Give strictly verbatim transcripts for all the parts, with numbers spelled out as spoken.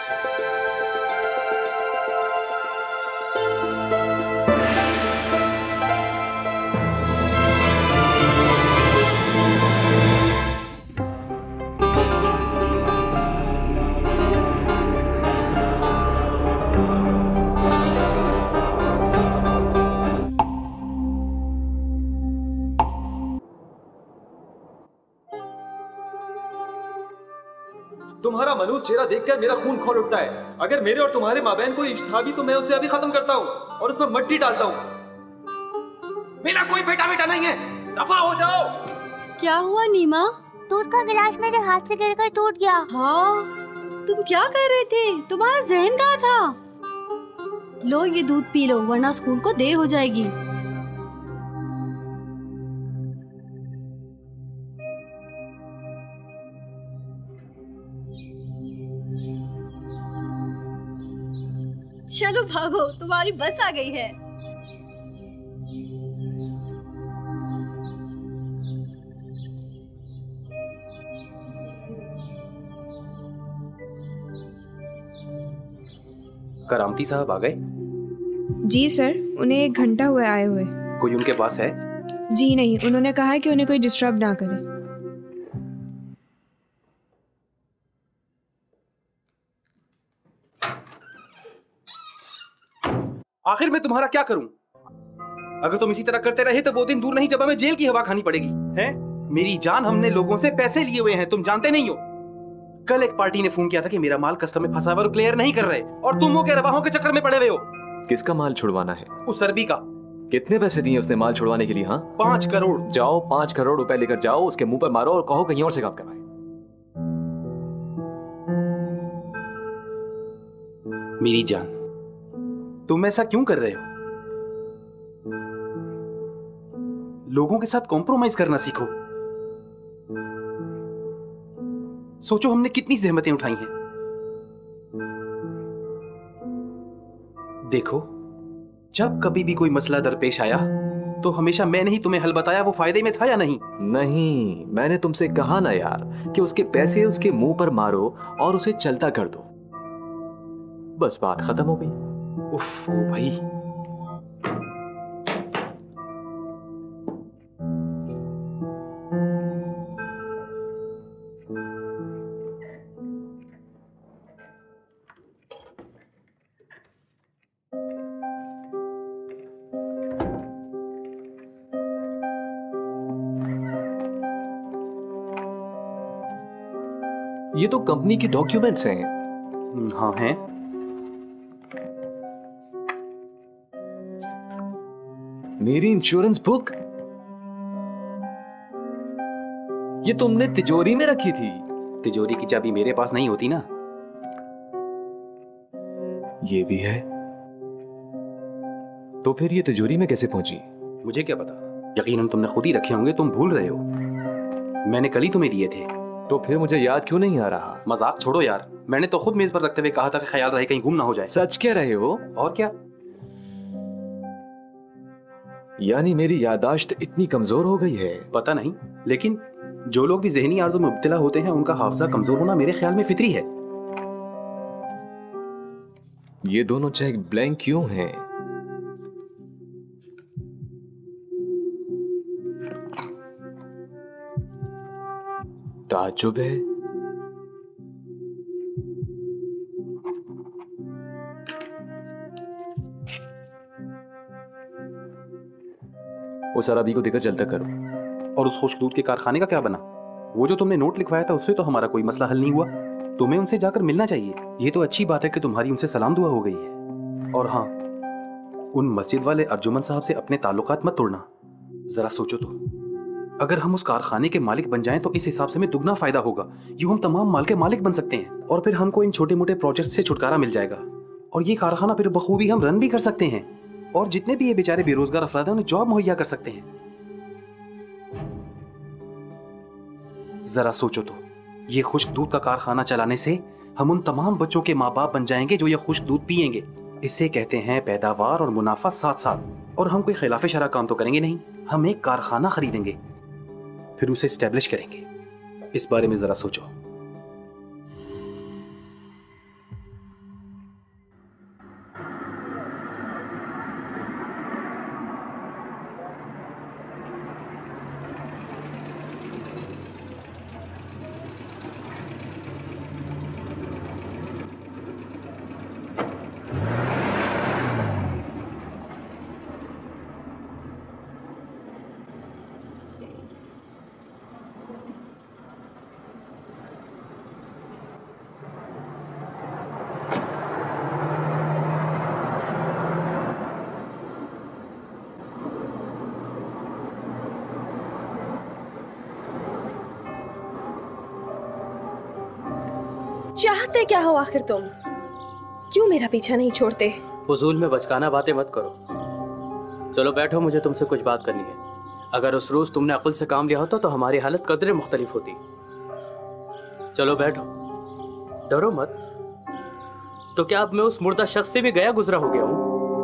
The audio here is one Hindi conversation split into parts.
तुम्हारा मनूस चेहरा देखकर मेरा खून खौल उठता है। अगर मेरे और तुम्हारे माबैन कोई इश्क था भी तो मैं उसे अभी खत्म करता हूँ और उसमें मट्टी डालता हूँ। मेरा कोई बेटा बेटा नहीं है, दफा हो जाओ। क्या हुआ नीमा? दूध का गिलास मेरे हाथ से गिरकर टूट गया। हाँ, तुम क्या कर रहे थे? तुम्हारा जहन कहाँ था? लो ये दूध पी लो, वरना स्कूल को देर हो जाएगी। चलो भागो, तुम्हारी बस आ गई है। करामती साहब आ गए? जी सर, उन्हें एक घंटा हुआ आए हुए। कोई उनके पास है? जी नहीं, उन्होंने कहा है कि उन्हें कोई डिस्टर्ब ना करे। आखिर मैं तुम्हारा क्या करूं? अगर तुम इसी तरह करते रहे तो वो दिन दूर नहीं जब हमें जेल की हवा खानी पड़ेगी। हैं? मेरी जान, हमने लोगों से पैसे लिए हुए हैं, तुम जानते नहीं हो। कल एक पार्टी ने फोन किया था कि मेरा माल कस्टम में फंसा हुआ और क्लियर नहीं कर रहे, और तुम वो के रवाहों के चक्कर में पड़े हुए हो। किसका माल छुड़वाना है? उस अरबी का। कितने पैसे दिए उसने माल छुड़वाने के लिए? हाँ, पांच करोड़। जाओ पांच करोड़ रुपए लेकर जाओ, उसके मुंह पर मारो और कहो कहीं और से काम करवाए। मेरी जान, तुम ऐसा क्यों कर रहे हो? लोगों के साथ कॉम्प्रोमाइज करना सीखो। सोचो हमने कितनी जहमतें उठाई हैं। देखो, जब कभी भी कोई मसला दरपेश आया तो हमेशा मैंने ही तुम्हें हल बताया, वो फायदे में था या नहीं? नहीं, मैंने तुमसे कहा ना यार कि उसके पैसे उसके मुंह पर मारो और उसे चलता कर दो, बस बात खत्म हो गई। उफ, ओ भाई। ये तो कंपनी की डॉक्यूमेंट्स हैं। हाँ हैं। मेरी इंश्योरेंस बुक, ये तुमने तिजोरी में रखी थी। तिजोरी की चाबी मेरे पास नहीं होती ना। ये भी है, तो फिर ये तिजोरी में कैसे पहुंची? मुझे क्या पता, यकीनन तुमने खुद ही रखे होंगे, तुम भूल रहे हो। मैंने कल ही तुम्हें दिए थे। तो फिर मुझे याद क्यों नहीं आ रहा? मजाक छोड़ो यार, मैंने तो खुद मेज पर रखते हुए कहा था कि ख्याल रहे कहीं गुम ना हो जाए। सच कह रहे हो? और क्या? यानी मेरी याददाश्त इतनी कमजोर हो गई है? पता नहीं, लेकिन जो लोग भी ज़हनी आर्ज़ों में मुब्तला होते हैं उनका हाफजा कमजोर होना मेरे ख्याल में फितरी है। ये दोनों चेक ब्लैंक क्यों हैं? ताज्जुब है। उस अरबी को देकर चलता करो। और उस खुश्क दूध के कारखाने का क्या बना? वो जो तुमने नोट लिखवाया था उससे तो हमारा कोई मसला हल नहीं हुआ। तुम्हें उनसे जाकर मिलना चाहिए। ये तो अच्छी बात है कि तुम्हारी उनसे सलाम दुआ हो गई है। और हाँ, उन मस्जिद वाले अर्जुमन साहब से अपने ताल्लुकात मत तोड़ना। जरा सोचो तो, अगर हम उस कारखाने के मालिक बन जाएं तो इस हिसाब से हमें दुगना फायदा होगा। यूं हम तमाम माल के मालिक बन सकते हैं और फिर हमको इन छोटे मोटे प्रोजेक्ट से छुटकारा मिल जाएगा और ये कारखाना फिर बखूबी हम रन भी कर सकते हैं और जितने भी ये बेचारे बेरोजगार अफराद हैं उन्हें जॉब मुहैया कर सकते हैं। जरा सोचो तो, ये खुश्क दूध का कारखाना चलाने से हम उन तमाम बच्चों के माँ बाप बन जाएंगे जो ये खुश्क दूध पिएंगे। इसे कहते हैं पैदावार और मुनाफा साथ साथ। और हम कोई खिलाफ शरा काम तो करेंगे नहीं, हम एक कारखाना खरीदेंगे फिर उसे एस्टेब्लिश करेंगे। इस बारे में जरा सोचो। चाहते क्या हो आखिर तुम? क्यों मेरा पीछा नहीं छोड़ते? फजूल में बचकाना बातें मत करो। चलो बैठो, मुझे तुमसे कुछ बात करनी है। अगर उस रोज तुमने अक्ल से काम लिया होता तो हमारी हालत कदरे मुख्तलिफ होती। चलो बैठो, डरो मत। तो क्या अब मैं उस मुर्दा शख्स से भी गया गुजरा हो गया हूं?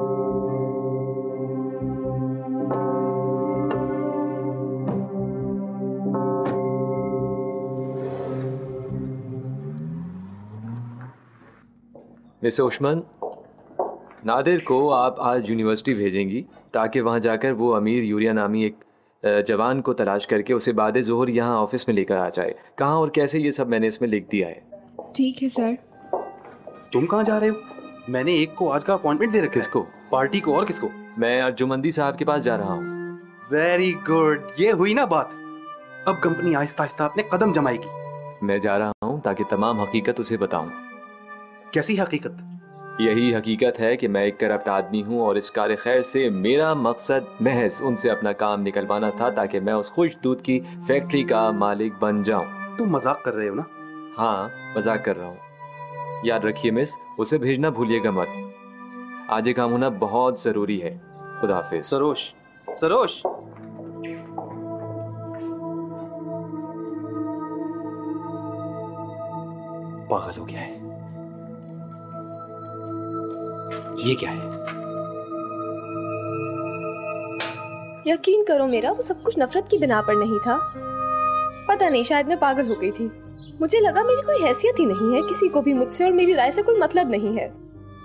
मिस ओशमन, नादिर को आप आज यूनिवर्सिटी भेजेंगी ताकि वहाँ जाकर वो अमीर यूरिया नामी एक जवान को तलाश करके उसे बाद ज़ोहर यहाँ ऑफिस में लेकर आ जाए। कहाँ और कैसे ये सब मैंने इसमें लिख दिया है। ठीक है सर। तुम कहाँ जा रहे हो? मैंने एक को आज का अपॉइंटमेंट दे रखा है। किसको? पार्टी को। और किसको? मैं अर्जुमंदी साहब के पास जा रहा हूँ। वेरी गुड, ये हुई ना बात। अब कंपनी आहिस्ता आहिस्ता अपने कदम जमाएगी। मैं जा रहा हूँ ताकि तमाम हकीकत उसे बताऊँ। कैसी हकीकत? यही हकीकत है कि मैं एक करप्ट आदमी हूँ और इस कार खैर से मेरा मकसद महज उनसे अपना काम निकलवाना था ताकि मैं उस खुश दूध की फैक्ट्री का मालिक बन जाऊँ। तुम मजाक कर रहे हो ना? हाँ, मजाक कर रहा हूँ। याद रखिए मिस, उसे भेजना भूलिएगा मत। आज ये काम होना बहुत जरूरी है। खुदा हाफिज। सरोश, सरोश। पागल हो गया है। ये क्या है? यकीन करो मेरा, वो सब कुछ नफरत की बिना पर नहीं था। पता नहीं, शायद मैं पागल हो गई थी। मुझे लगा मेरी कोई हैसियत ही नहीं है किसी को भी मुझसे, और मेरी राय से कोई मतलब नहीं है।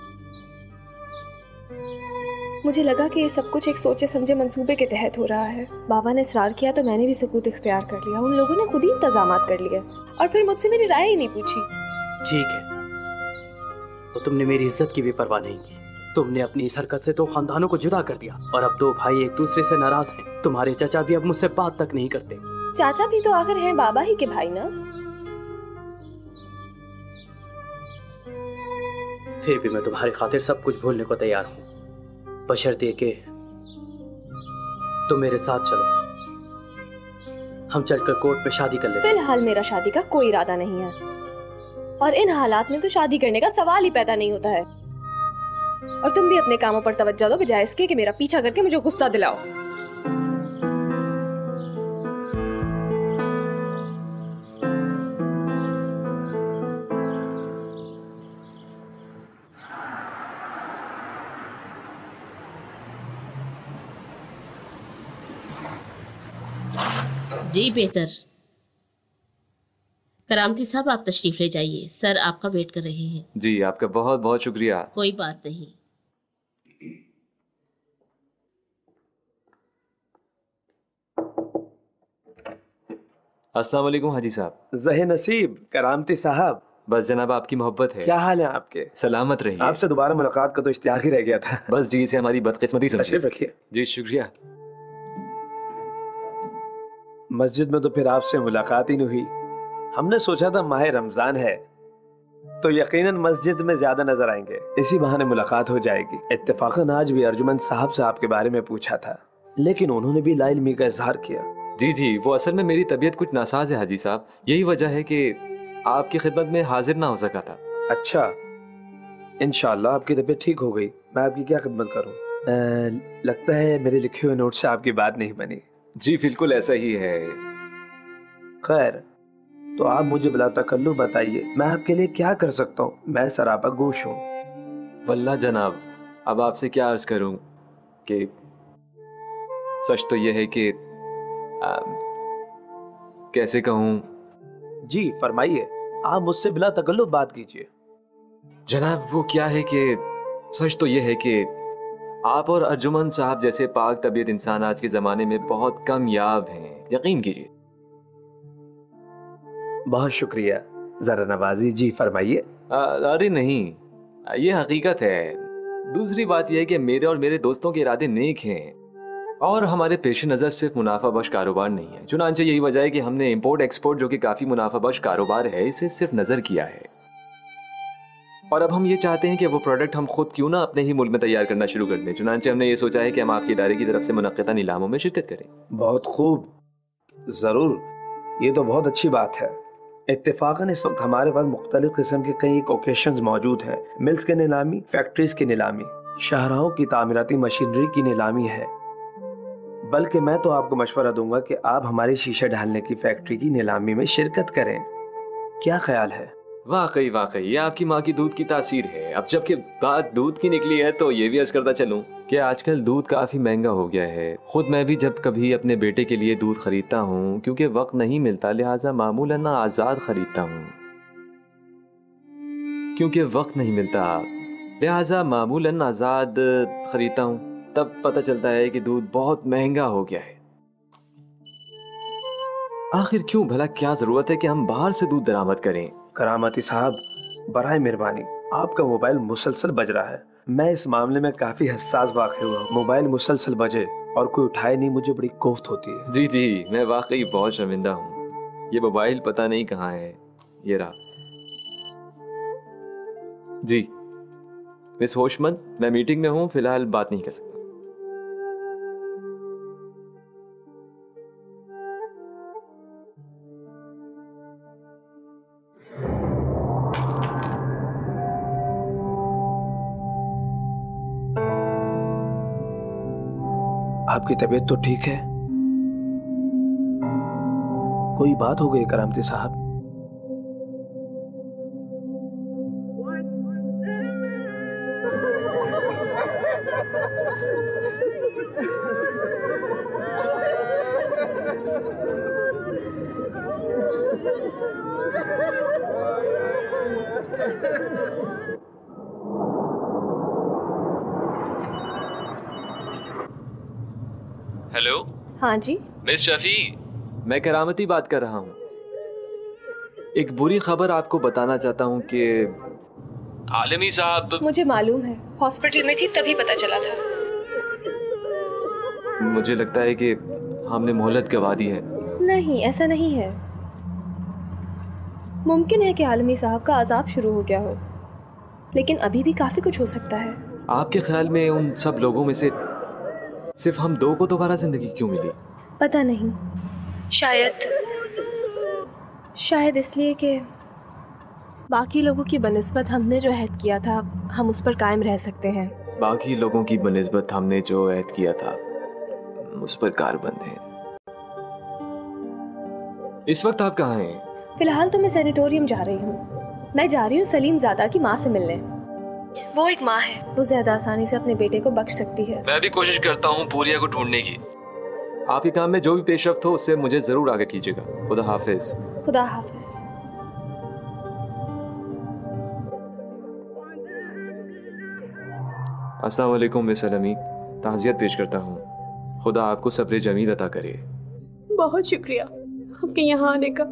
मुझे लगा कि ये सब कुछ एक सोचे समझे मंसूबे के तहत हो रहा है। बाबा ने इसरार किया तो मैंने भी सकूत इख्तियार कर लिया। उन लोगों ने खुद ही इंतजामात कर लिए और फिर मुझसे मेरी राय ही नहीं पूछी। ठीक है, तो तुमने मेरी इज्जत की भी परवाह नहीं की। तुमने अपनी इस हरकत से दो खानदानों को जुदा कर दिया और अब दो भाई एक दूसरे से नाराज हैं। तुम्हारे चाचा भी अब मुझसे बात तक नहीं करते। चाचा भी तो आखिर हैं बाबा ही के भाई ना। फिर भी मैं तुम्हारी खातिर सब कुछ भूलने को तैयार हूँ, बशर्ते कि तुम मेरे साथ चलो। हम चलकर कोर्ट पे शादी कर लेते। फिलहाल मेरा शादी का कोई इरादा नहीं है और इन हालात में तो शादी करने का सवाल ही पैदा नहीं होता है। और तुम भी अपने कामों पर तवज्जो दो बजाय इसके कि मेरा पीछा करके मुझे गुस्सा दिलाओ। जी बेहतर। करामती साहब, आप तशरीफ ले जाइए, सर आपका वेट कर रहे हैं। जी, आपका बहुत बहुत शुक्रिया। कोई बात नहीं। अस्सलाम वालेकुम हाजी साहब। ज़हे नसीब, करामती साहब। बस जनाब, आपकी मोहब्बत है। क्या हाल है आपके? सलामत रहिए। आपसे दोबारा मुलाकात का तो इश्तियाक ही रह गया था। बस जी, इसे हमारी बदकिस्मती समझिए। तशरीफ रखिए। जी शुक्रिया। मस्जिद में तो फिर आपसे मुलाकात ही नहीं हुई। हमने सोचा था माह रमजान है तो यकीनन मस्जिद में ज्यादा नजर आएंगे, इसी बहाने मुलाकात हो जाएगी। इत्तेफाकन आज भी अर्जुमन साहब से आपके बारे में पूछा था, लेकिन उन्होंने भी लाइल्मी का इजहार किया। जी जी, वो असल में मेरी तबीयत कुछ नासाज है हाजी साहब। यही वजह है कि आपकी खिदमत में हाजिर ना हो सका था। अच्छा, इंशाअल्लाह आपकी तबीयत ठीक हो गई। मैं आपकी क्या खिदमत करूं? लगता है मेरे लिखे हुए नोट से आपकी बात नहीं बनी। जी बिल्कुल ऐसा ही है। खैर, तो आप मुझे बिला तकल्लुफ बताइए, मैं आपके लिए क्या कर सकता हूँ? मैं सरापा गोश हूँ। वल्लाह जनाब, अब आपसे क्या अर्ज करूँ कि सच तो यह है कि आ, कैसे कहूँ। जी फरमाइए, आप मुझसे बिला तकल्लुफ बात कीजिए। जनाब, वो क्या है कि सच तो यह है कि आप और अर्जुमन साहब जैसे पाक तबीयत इंसान आज के जमाने में बहुत कम याब हैं, यकीन कीजिए। बहुत शुक्रिया, जरा नवाजी। जी फरमाइए। अरे नहीं, ये हकीकत है। दूसरी बात यह है कि मेरे और मेरे दोस्तों के इरादे नेक हैं और हमारे पेश नज़र सिर्फ मुनाफा बख्श कारोबार नहीं है। चुनांचे यही वजह है कि हमने इंपोर्ट एक्सपोर्ट, जो कि काफ़ी मुनाफा बख्श कारोबार है, इसे सिर्फ नज़र किया है। और अब हम ये चाहते हैं कि वो प्रोडक्ट हम खुद क्यों ना अपने ही मुल्क में तैयार करना शुरू कर दें। चुनांचे हमने ये सोचा है कि हम आपके इदारे की तरफ से मुनक्किदा नीलामों में शिरकत करें। बहुत खूब, ज़रूर, ये तो बहुत अच्छी बात है। इत्तेफाकन इस वक्त हमारे पास मुख्तलिफ किस्म के कई ओकेशंस मौजूद हैं। मिल्स की नीलामी, फैक्ट्रीज की नीलामी, शाहराहों की तामीराती मशीनरी की नीलामी है। बल्कि मैं तो आपको मशवरा दूंगा कि आप हमारी शीशे ढालने की फैक्ट्री की नीलामी में शिरकत करें। क्या ख्याल है? वाकई वाकई ये आपकी माँ की दूध की तासीर है। अब जबकि बात दूध की निकली है तो ये भी अर्ज करता चलूं कि आजकल दूध काफी महंगा हो गया है। खुद मैं भी जब कभी अपने बेटे के लिए दूध खरीदता हूँ, क्योंकि वक्त नहीं मिलता, लिहाजा मामूलन ना आजाद खरीदता हूँ। क्योंकि वक्त नहीं मिलता लिहाजा मामूलन आजाद खरीदता हूँ। तब पता चलता है कि दूध बहुत महंगा हो गया है। आखिर क्यों भला, क्या जरूरत है कि हम बाहर से दूध दरामद करें? करामती साहब, बराए मेहरबानी, आपका मोबाइल मुसलसल बज रहा है। मैं इस मामले में काफी हसास वाक़ई हुआ। मोबाइल मुसलसल बजे और कोई उठाए नहीं, मुझे बड़ी कोफ्त होती है। जी जी, मैं वाकई बहुत शर्मिंदा हूँ। ये मोबाइल पता नहीं कहाँ है। ये रहा। जी मिस होशमंद, मैं मीटिंग में हूँ, फिलहाल बात नहीं कर सकता। आपकी तबीयत तो ठीक है? कोई बात हो गई करामती साहब? हेलो। हाँ जी। मिस शफी, मैं करामती बात कर रहा हूँ। एक बुरी खबर आपको बताना चाहता हूँ कि आलमी साहब। मुझे मालूम है, हॉस्पिटल में थी तभी पता चला था। मुझे लगता है कि हमने मोहलत गवा दी है। नहीं, ऐसा नहीं है। मुमकिन है कि आलमी साहब का अजाब शुरू हो गया हो, लेकिन अभी भी काफी कुछ हो सकता है। आपके ख्याल में उन सब लोगों में से सिर्फ हम दो को दोबारा जिंदगी क्यों मिली? पता नहीं, शायद शायद इसलिए कि बाकी लोगों की बनिस्बत हमने जो अहद किया था हम उस पर कायम रह सकते हैं। बाकी लोगों की बनिस्बत हमने जो अहद किया था उस पर कारबंद है। इस वक्त आप कहाँ हैं? फिलहाल तो मैं सैनिटोरियम जा रही हूँ। मैं जा रही हूँ सलीम ज़ादा की माँ से मिलने। वो एक माँ है, वो ज्यादा आसानी से अपने बेटे को बख्श सकती है। मैं भी कोशिश करता हूँ पूरिया को ढूंढने की। आपके काम में जो भी पेशरफ्त हो उससे मुझे जरूर आगे कीजिएगा। खुदा हाफिज। खुदा हाफिज। अस्सलाम वालेकुम मिस अलमी, ताज़ियत पेश करता हूँ। खुदा आपको सब्र जमील अता करे। बहुत शुक्रिया आपके यहाँ आने का।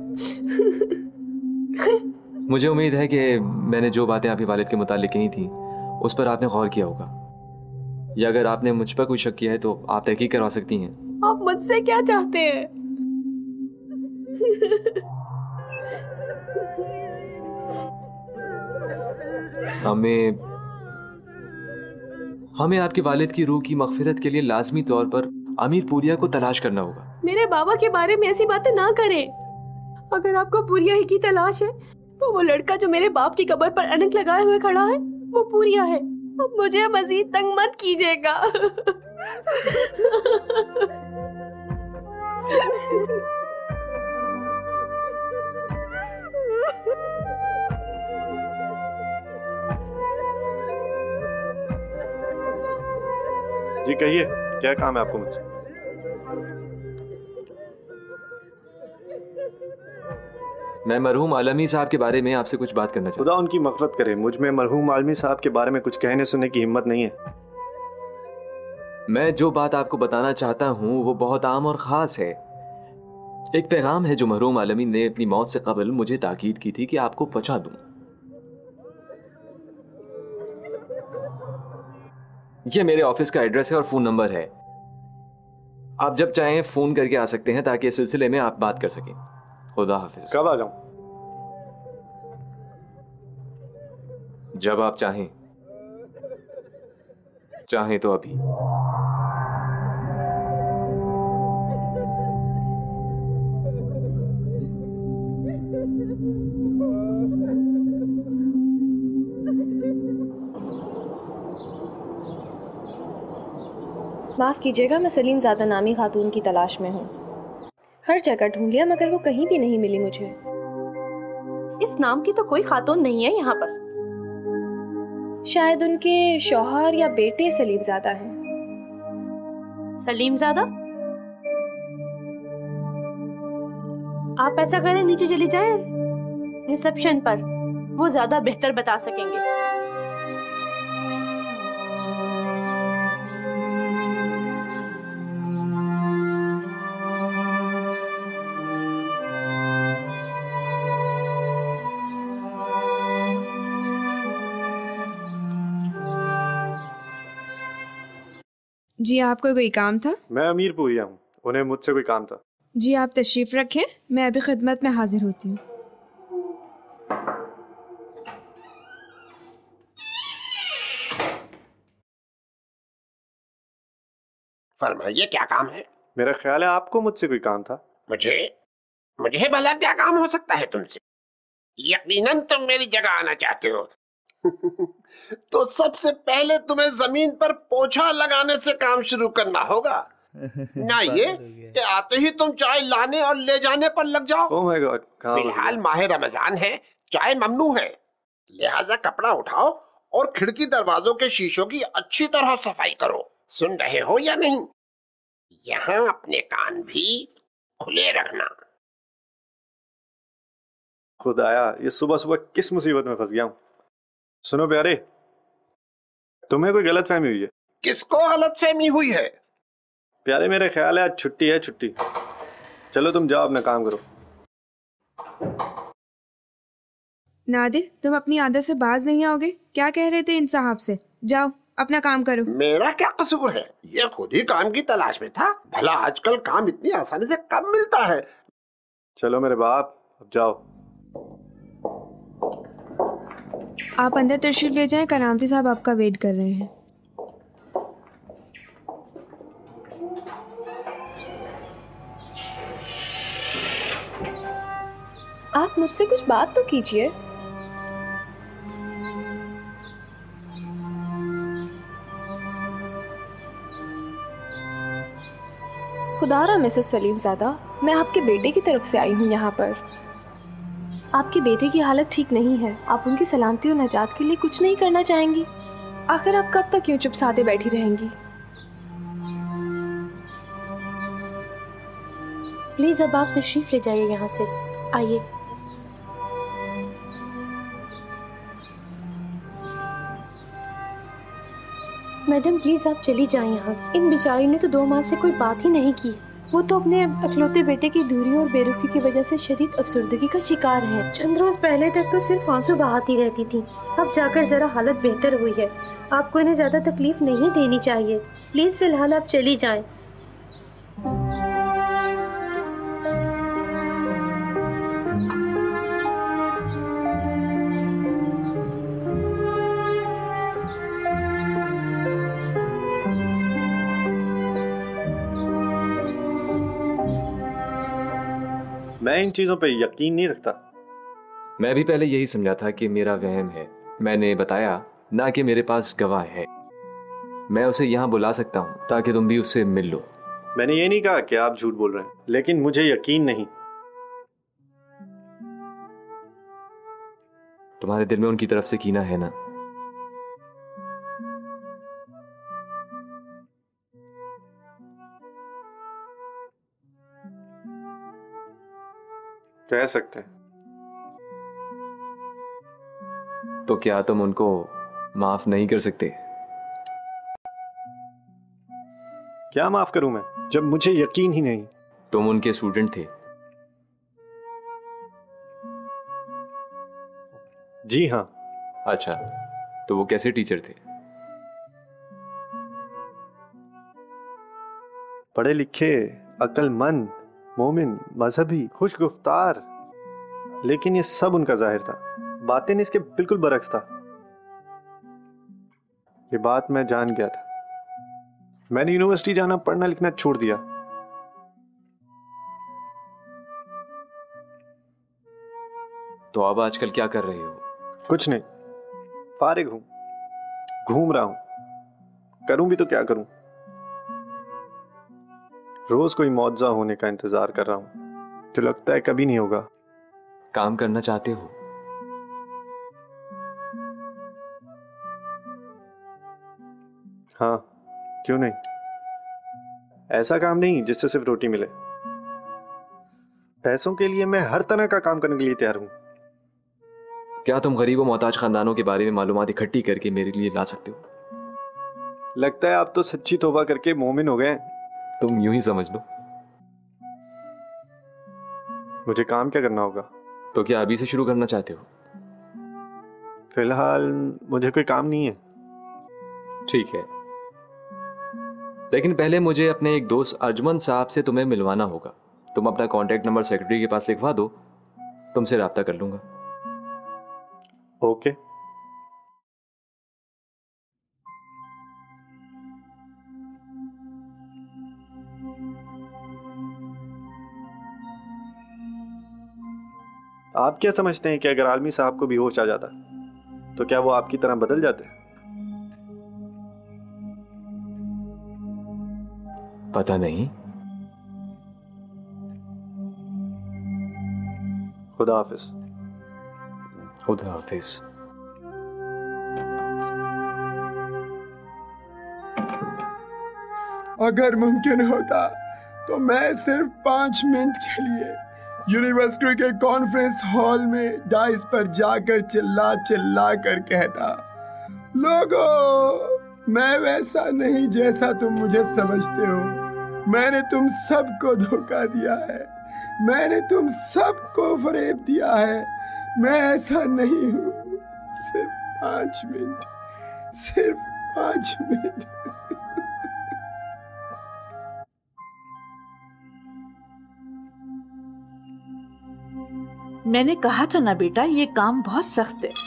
मुझे उम्मीद है कि मैंने जो बातें आपके वालिद के मुतालिक कही थी उस पर आपने गौर किया होगा, या अगर आपने मुझ पर कोई शक किया है तो आप तहकीक करवा सकती हैं। आप मुझसे क्या चाहते हैं? हमें हमें आपके वालिद की रूह की मगफिरत के लिए लाजमी तौर पर अमीर पूरिया को तलाश करना होगा। मेरे बाबा के बारे में ऐसी बातें ना करें। अगर आपको पूरिया ही की तलाश है तो वो लड़का जो मेरे बाप की कब्र पर अनक लगाए हुए खड़ा है वो पूरिया है। अब मुझे मजीद तंग मत कीजिएगा। जी कहिए, क्या काम है आपको मुझसे? मैं मरहूम आलमी साहब के बारे में आपसे कुछ बात करना चाहता हूँ। खुदा उनकी मग़फ़िरत करे, मुझ में मरहूम आलमी साहब के बारे में कुछ कहने सुनने की हिम्मत नहीं है। मैं जो बात आपको बताना चाहता हूँ वो बहुत आम और ख़ास है। एक पैगाम है जो मरहूम आलमी ने अपनी मौत से कबल मुझे ताकीद की थी कि आपको पहुँचा दूँ। ये मेरे ऑफिस का एड्रेस है और फ़ोन नंबर है। आप जब चाहें फ़ोन करके आ सकते हैं ताकि इस सिलसिले में आप बात कर सकें। खुदा हाफिज। कब आ जाऊं? जब आप चाहें। चाहें तो अभी। माफ़ कीजिएगा, मैं सलीम ज़ादा नामी खातून की तलाश में हूँ। हर जगह ढूंढ लिया मगर वो कहीं भी नहीं मिली मुझे। इस नाम की तो कोई खातून नहीं है यहाँ पर। शायद उनके शौहर या बेटे सलीम ज़ादा हैं। सलीम ज़ादा? आप ऐसा करें, नीचे चली जाएं रिसेप्शन पर, वो ज्यादा बेहतर बता सकेंगे। जी आपको कोई काम था? मैं अमीर पूरिया हूँ, उन्हें मुझसे कोई काम था। जी आप तशरीफ रखें, मैं अभी खिदमत में हाजिर होती हूँ। फरमाइए, क्या काम है? मेरा ख्याल है आपको मुझसे कोई काम था। मुझे मुझे भला क्या काम हो सकता है तुमसे? यकीनन तुम मेरी जगह आना चाहते हो। तो सबसे पहले तुम्हें जमीन पर पोछा लगाने से काम शुरू करना होगा, ना ये कि आते ही तुम चाय लाने और ले जाने पर लग जाओ। ओह माय गॉड, फिलहाल माह रमजान है, चाय ममनू है, लिहाजा कपड़ा उठाओ और खिड़की दरवाजों के शीशों की अच्छी तरह सफाई करो। सुन रहे हो या नहीं? यहाँ अपने कान भी खुले रखना। खुदाया, ये सुबह सुबह किस मुसीबत में फंस गया हूँ। सुनो प्यारे, तुम्हें कोई गलतफहमी हुई है। किसको गलतफहमी हुई है? प्यारे मेरे ख्याल है आज छुट्टी है, छुट्टी। चलो तुम जाओ अपना काम करो। नादिर, तुम अपनी आदत से बाज नहीं आओगे? क्या कह रहे थे इन साहब से? जाओ अपना काम करो। मेरा क्या कसूर है? ये खुद ही काम की तलाश में था। भला आजकल काम इतनी आसानी से कब मिलता है। चलो मेरे बाप, अब जाओ। आप अंदर तशरीफ ले जाएं, करामती साहब आपका वेट कर रहे हैं। आप मुझसे कुछ बात तो कीजिए। खुदारा मिसेस सलीम ज़ादा, मैं आपके बेटे की तरफ से आई हूँ यहाँ पर। आपके बेटे की हालत ठीक नहीं है। आप उनकी सलामती और नजात के लिए कुछ नहीं करना चाहेंगी? आखिर आप कब तक यूं चुप सादे बैठी रहेंगी? प्लीज अब आप तशरीफ ले जाइए यहाँ से। आइए। मैडम प्लीज आप चली जाएं यहाँ से। इन बेचारी ने तो दो माह से कोई बात ही नहीं की। वो तो अपने अकलौते बेटे की दूरी और बेरुखी की वजह से शदीद अफसुर्दगी का शिकार है। चंद रोज पहले तक तो सिर्फ आंसू बहाती रहती थी, अब जाकर जरा हालत बेहतर हुई है। आपको इन्हें ज्यादा तकलीफ नहीं देनी चाहिए। प्लीज फिलहाल आप चली जाएं। मैं इन चीजों पे यकीन नहीं रखता। मैं भी पहले यही समझा था कि मेरा वहम है। मैंने बताया ना कि मेरे पास गवाह है। मैं उसे यहाँ बुला सकता हूँ ताकि तुम भी उससे मिल लो। मैंने ये नहीं कहा कि आप झूठ बोल रहे हैं, लेकिन मुझे यकीन नहीं। तुम्हारे दिल में उनकी तरफ से कीना है ना? कह सकते हैं। तो क्या तुम उनको माफ नहीं कर सकते? क्या माफ करूं मैं, जब मुझे यकीन ही नहीं। तुम उनके स्टूडेंट थे? जी हाँ। अच्छा, तो वो कैसे टीचर थे? पढ़े लिखे, अक्लमंद, मोमिन, मजहबी, खुशगुफ्तार। लेकिन ये सब उनका जाहिर था, बातें इसके बिल्कुल बरक्स था। ये बात मैं जान गया था। मैंने यूनिवर्सिटी जाना, पढ़ना लिखना छोड़ दिया। तो अब आजकल क्या कर रहे हो? कुछ नहीं, फारिग हूं, घूम रहा हूं। करूं भी तो क्या करूं? रोज कोई मुआवजा होने का इंतजार कर रहा हूँ, तो लगता है कभी नहीं होगा। काम करना चाहते हो? हाँ, क्यों नहीं। ऐसा काम नहीं जिससे सिर्फ रोटी मिले। पैसों के लिए मैं हर तरह का काम करने के लिए तैयार हूँ। क्या तुम गरीब और मोहताज खानदानों के बारे में मालूमात इकट्ठी करके मेरे लिए ला सकते हो? लगता है आप तो सच्ची तौबा करके मोमिन हो गए। तुम यूं ही समझ लो। मुझे काम क्या करना होगा? तो क्या अभी से शुरू करना चाहते हो? फिलहाल मुझे कोई काम नहीं है। ठीक है, लेकिन पहले मुझे अपने एक दोस्त अर्जुमन साहब से तुम्हें मिलवाना होगा। तुम अपना कॉन्टेक्ट नंबर सेक्रेटरी के पास लिखवा दो, तुमसे राब्ता कर लूंगा। ओके। आप क्या समझते हैं कि अगर आलमी साहब को भी होश आ जाता तो क्या वो आपकी तरह बदल जाते? पता नहीं। खुदा हाफिज। खुदा हाफिज। अगर मुमकिन होता तो मैं सिर्फ पांच मिनट के लिए यूनिवर्सिटी के कॉन्फ्रेंस हॉल में डाइस पर जाकर चिल्ला चिल्ला कर कहता, लोगों, मैं वैसा नहीं जैसा तुम मुझे समझते हो। मैंने तुम सबको धोखा दिया है, मैंने तुम सबको फरेब दिया है। मैं ऐसा नहीं हूँ। सिर्फ पांच मिनट, सिर्फ पांच मिनट। मैंने कहा था ना बेटा, ये काम बहुत सख्त है।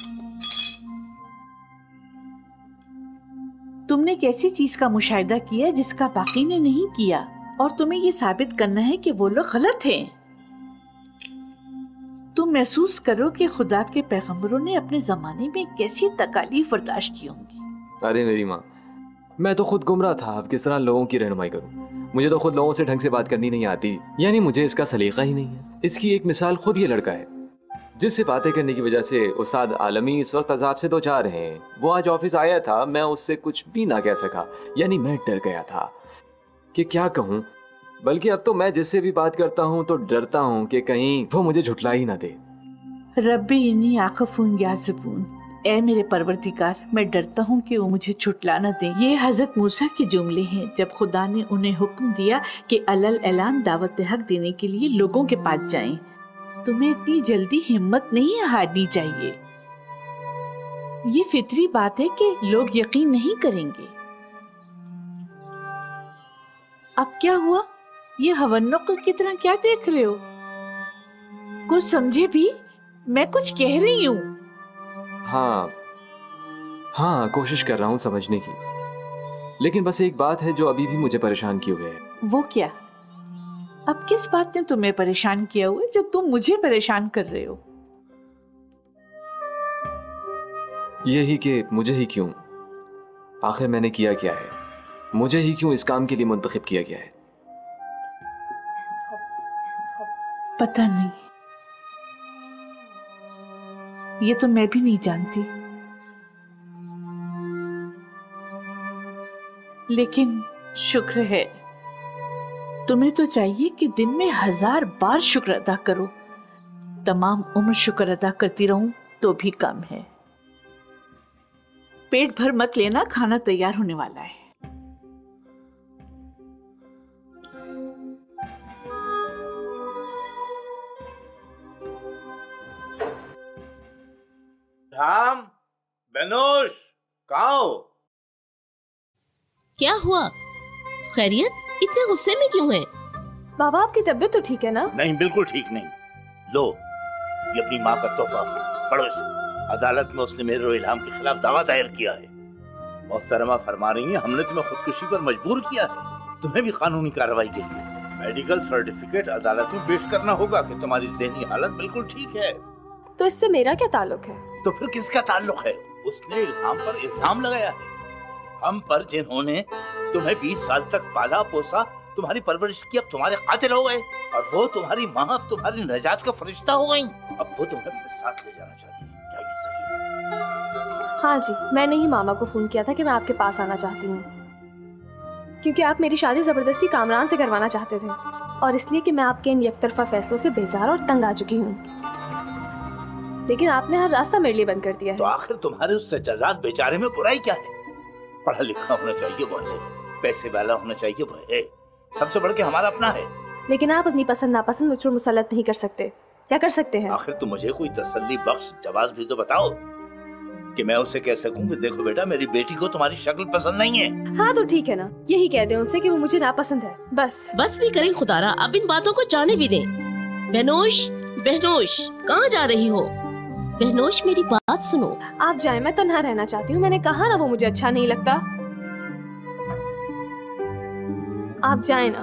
तुमने एक ऐसी चीज का मुशाहिदा किया जिसका बाकी ने नहीं किया, और तुम्हें ये साबित करना है कि वो लोग गलत हैं। तुम महसूस करो कि खुदा के पैगंबरों ने अपने जमाने में कैसी तकालीफ बर्दाश्त की होंगी। अरे मेरी माँ, मैं तो खुद गुमराह था, अब किस तरह लोगों की रहनुमाई करूं? मुझे तो खुद लोगों से ढंग से बात करनी नहीं आती, यानी मुझे इसका सलीका ही नहीं है। इसकी एक मिसाल खुद ये लड़का है जिससे बातें करने की वजह से उस्ताद आलमी इस वक्त अजाब से दो चार हैं। वो आज ऑफिस आया था, मैं उससे कुछ भी ना कह सका, यानी मैं डर गया था कि क्या कहूँ। बल्कि अब तो मैं जिससे भी बात करता हूँ तो डरता हूँ कि कहीं वो मुझे झुठला ही ना दे। रब्बी इन्नी आकफून या ज़ुबून, ऐ मेरे परवरदिगार, मैं डरता हूँ कि वो मुझे छुटला न दें। ये हजरत मूसा के जुमले हैं जब खुदा ने उन्हें हुक्म दिया कि अलल ऐलान दावत हक देने के लिए लोगों के पास जाएं। तुम्हें इतनी जल्दी हिम्मत नहीं हारनी चाहिए। ये फितरी बात है कि लोग यकीन नहीं करेंगे। अब क्या हुआ? ये हवन्नुक्ल की तरह क्या देख रहे हो? कुछ समझे भी? मैं कुछ कह रही हूँ। हाँ हाँ, कोशिश कर रहा हूँ समझने की, लेकिन बस एक बात है जो अभी भी मुझे परेशान किए हुए है। वो क्या? अब किस बात ने तुम्हें परेशान किया हुआ है जो तुम मुझे परेशान कर रहे हो? यही कि मुझे ही क्यों, आखिर मैंने किया क्या है? मुझे ही क्यों इस काम के लिए मुंतखब किया गया है? पता नहीं, ये तो मैं भी नहीं जानती, लेकिन शुक्र है। तुम्हें तो चाहिए कि दिन में हजार बार शुक्र अदा करो। तमाम उम्र शुक्र अदा करती रहूं तो भी कम है। पेट भर मत लेना, खाना तैयार होने वाला है। धाम, बेनोश, कहाँ हो? क्या हुआ? खैरियत? इतने गुस्से में क्यों है? बाबा, आपकी तबीयत तो ठीक है ना? नहीं, बिल्कुल ठीक नहीं। लो, ये अपनी माँ का तोहफा, पढ़ो इसे। अदालत में उसने मेरे और इल्हाम के खिलाफ दावा दायर किया है। मोहतरमा फरमा रही है, हमने तुम्हें खुदकुशी पर मजबूर किया है। तुम्हें भी कानूनी कार्रवाई के लिए मेडिकल सर्टिफिकेट अदालत में पेश करना होगा कि तुम्हारी ज़हनी हालत बिल्कुल ठीक है। तो इससे मेरा क्या ताल्लुक है? तो फिर किसका ताल्लुक है? उसने इल्हाम पर इल्जाम लगाया है, हम पर, जिन्होंने तुम्हें बीस साल तक पाला पोसा तुम्हारी परवरिश की अब तुम्हारे कातिल हो गए, और वो तुम्हारी माँ अब तुम्हारी नजात का फरिश्ता हो गई। अब वो तुम्हें अपने साथ ले जाना चाहती है, क्या ये सही है? हाँ जी, मैंने ही मामा को फोन किया था कि मैं आपके पास आना चाहती हूँ, क्योंकि आप मेरी शादी जबरदस्ती कामरान से करवाना चाहते थे, और इसलिए कि मैं आपके इन एकतरफा फैसलों से बेजार और तंग आ चुकी हूँ। लेकिन आपने हर रास्ता मेरे लिए बंद कर दिया है। तो आखिर तुम्हारे उस सज्जाद बेचारे में बुराई क्या है? पढ़ा लिखा होना चाहिए वो है, पैसे वाला होना चाहिए वो है, सबसे बढ़ के हमारा अपना है। लेकिन आप अपनी पसंद नापसंद मुझ पर मुसल्लत नहीं कर सकते। क्या कर सकते हैं? आखिर तुम मुझे कोई तसल्ली बख्श जवाब भी तो बताओ कि मैं उसे कह सकूं कि देखो बेटा, मेरी बेटी को तुम्हारी शक्ल पसंद नहीं है। हाँ तो ठीक है ना, यही कह दें उसे कि वो मुझे नापसंद है, बस। बस भी करें खुदारा, अब इन बातों को जाने भी दें। बहनोश, बहनोश, कहाँ जा रही हो? बहनोश, मेरी बात सुनो। आप जाए, मैं तन्हा रहना चाहती हूँ। मैंने कहा ना वो मुझे अच्छा नहीं लगता। आप जाए ना।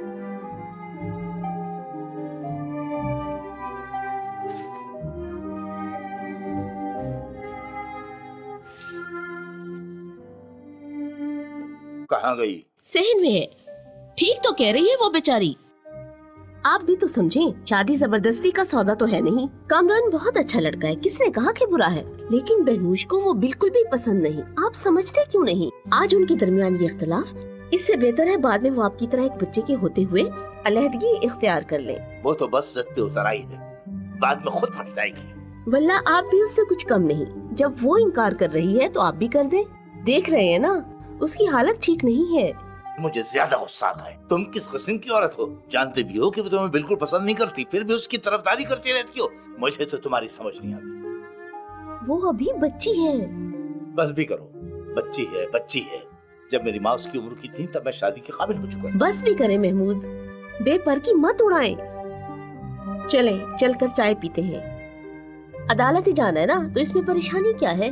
कहाँ गई? सहन में है। ठीक तो कह रही है वो बेचारी। आप भी तो समझें, शादी जबरदस्ती का सौदा तो है नहीं। कामरान बहुत अच्छा लड़का है, किसने कहा कि बुरा है? लेकिन बहनूश को वो बिल्कुल भी पसंद नहीं। आप समझते क्यों नहीं? आज उनके दरमियान ये इख्तिलाफ, इससे बेहतर है बाद में वो आपकी तरह एक बच्चे के होते हुए अलहदगी इख्तियार कर ले। वो तो बस सच पे उतर आई है, बाद में खुद फट जाएगी। वल्ला आप भी उससे कुछ कम नहीं। जब वो इनकार कर रही है तो आप भी कर दें। देख रहे हैं ना, उसकी हालत ठीक नहीं है। मुझे ज्यादा गुस्सा आता है। तुम किस किस्म की औरत हो? जानते भी हो कि वो तुम्हें बिल्कुल पसंद नहीं करती, फिर भी उसकी तरफदारी करती रहती हो। मुझे तो तुम्हारी समझ नहीं आती। वो अभी बच्ची है। बस भी करो, बच्ची है बच्ची है। जब मेरी माँ उसकी उम्र की थी तब मैं शादी के काबिल हो चुका था। बस भी करें महमूद, बेपर की मत उड़ाएं। चले चलकर चाय पीते हैं। अदालत ही जाना है ना, तो इसमें परेशानी क्या है?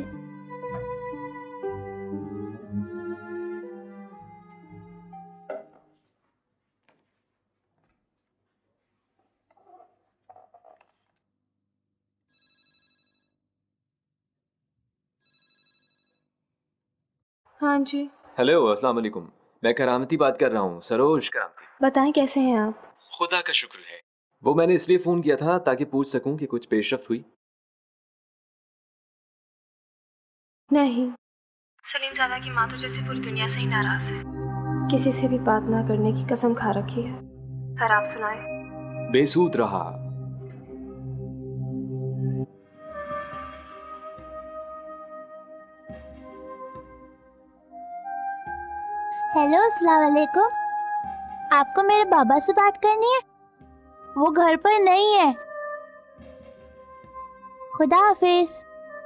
हाँ जी। हेलो, अस्सलाम वालेकुम। मैं करामती बात कर रहा हूँ, सरोज करामती। बताएं कैसे हैं आप? खुदा का शुक्र है। वो मैंने इसलिए फोन किया था ताकि पूछ सकूं कि कुछ पेशरफ्त हुई। नहीं। सलीम ज़ादा की माँ तो जैसे पूरी दुनिया से ही नाराज है। किसी से भी बात ना करने की कसम खा रखी है। पर आप सुनाए। बेसूद रहा। हेलो, अस्सलाम वालेकुम। आपको मेरे बाबा से बात करनी है? वो घर पर नहीं है। खुदा हाफिज।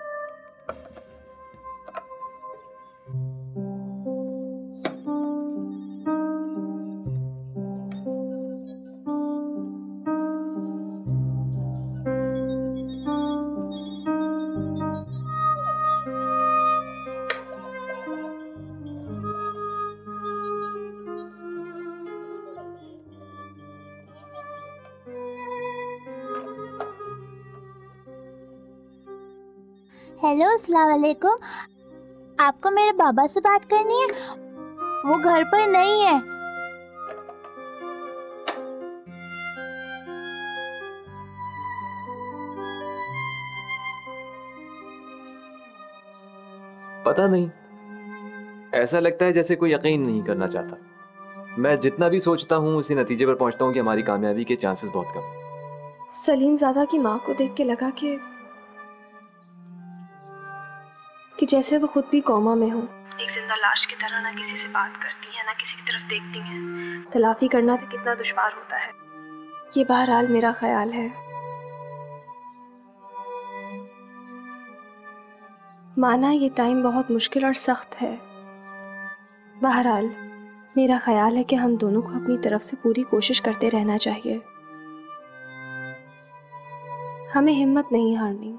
हेलो, अस्सलाम वालेकुम। आपको मेरे बाबा से बात करनी है? वो घर पर नहीं है। पता नहीं, ऐसा लगता है जैसे कोई यकीन नहीं करना चाहता। मैं जितना भी सोचता हूँ उसी नतीजे पर पहुंचता हूँ कि हमारी कामयाबी के चांसेस बहुत कम। सलीम ज़ादा की माँ को देख के लगा कि कि जैसे वो खुद भी कोमा में हो। एक जिंदा लाश की तरह ना किसी से बात करती हैं, ना किसी की तरफ देखती हैं। तलाफी करना भी कितना दुश्वार होता है। ये बहरहाल मेरा ख्याल है। माना ये टाइम बहुत मुश्किल और सख्त है। बहरहाल मेरा ख्याल है कि हम दोनों को अपनी तरफ से पूरी कोशिश करते रहना चाहिए। हमें हिम्मत नहीं हारनी।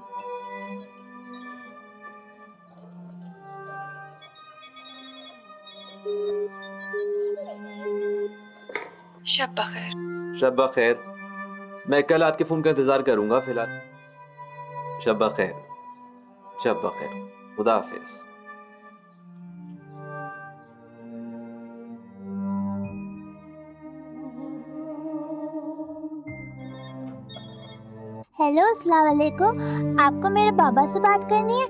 शब बखैर। शब बखैर। मैं कल आपके फोन का इंतजार करूंगा। फिलहाल शब बखैर, शब बखैर, खुदा हाफिज। हेलो अस्सलाम वालेकुम, आपको मेरे बाबा से बात करनी है?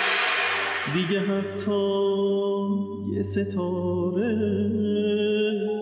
دیگه حتی یه ستاره